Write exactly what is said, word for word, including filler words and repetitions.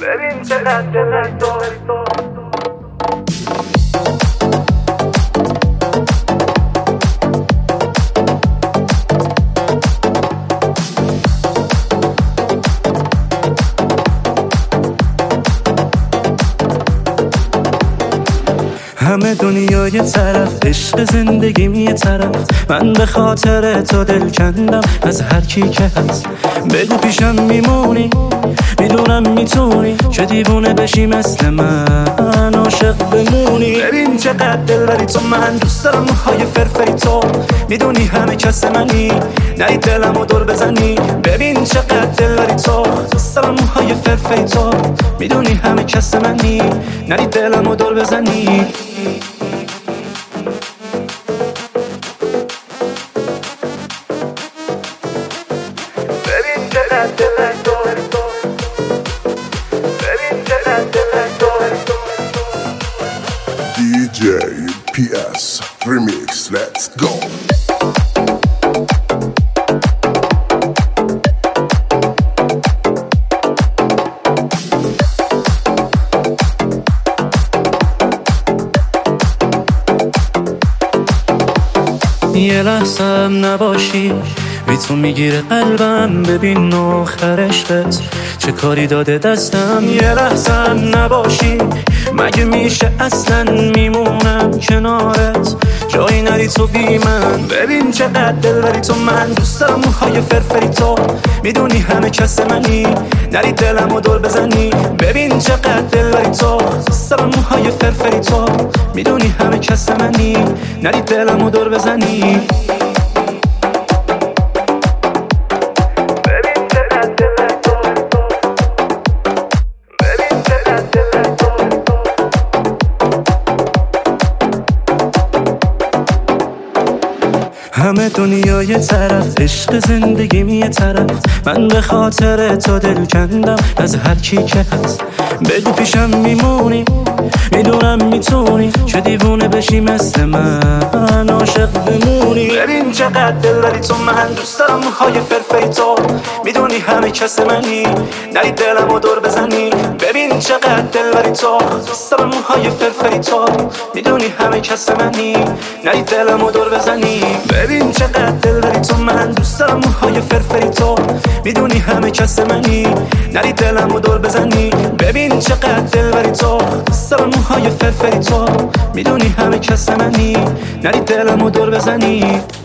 ببین چقدر دلت تو. همه دنیا یه طرف، عشق زندگیم یه طرف. من به خاطر تو دل کندم از هر کی که هست. بگو پیشم میمونی، میدونم میتونی که دیوونه بشی مثل من، عاشق بمونی. ببین چقدر دل داری تو، من دوست دارم موهای فرفری تو. میدونی همه کس منی، نری دلمو دور بزنی. ببین چقدر دل داری تو، دوست دارم موهای فرفری تو. میدونی همه کس منی، نری دلمو دور بزنی. ببین چقدر دلت تو، ببین چقدر دلت تو. دی جی پی اس Remix, let's go. یه لحظم نباشی بی تو میگیره قلبم. ببین آخر عشقت چه کاری داده دستم. یه لحظم نباشی مگه میشه اصلا میمونم کنارت، جایی نری تو بی من. ببین چقدر دل داری تو، من دوست دارم موهای فرفری تو. میدونی همه کس منی، نری دلمو دور بزنی. ببین چقدر دل داری تو، دوست دارم موهای فرفری تو. میدونی همه کس منی، نری دلمو دور بزنی. همه دنیا یه طرف، عشق زندگیم یه طرف. من به خاطر تو دل کندم از هر کی که هست. بگو پیشم میمونی، میدونم میتونی که دیوونه بشی مثل من، عاشق بمونی. ببین چقدر دل داری تو، من دوست دارم موهای فرفری تو. میدونی همه کس منی، نری دلمو دور بزنی. ببین چقدر دل داری تو، دوست دارم موهای فرفری تو. میدونی همه کس منی، نری دلمو دور بزنی. ببین چقدر دل داری تو، من دوست دارم موهای فرفری تو. میدونی همه کس منی، نری دلمو دور بزنی. ببین چقدر دل داری تو، دوست دارم موهای فرفری تو. میدونی همه کس منی، نری دلمو دور بزنی.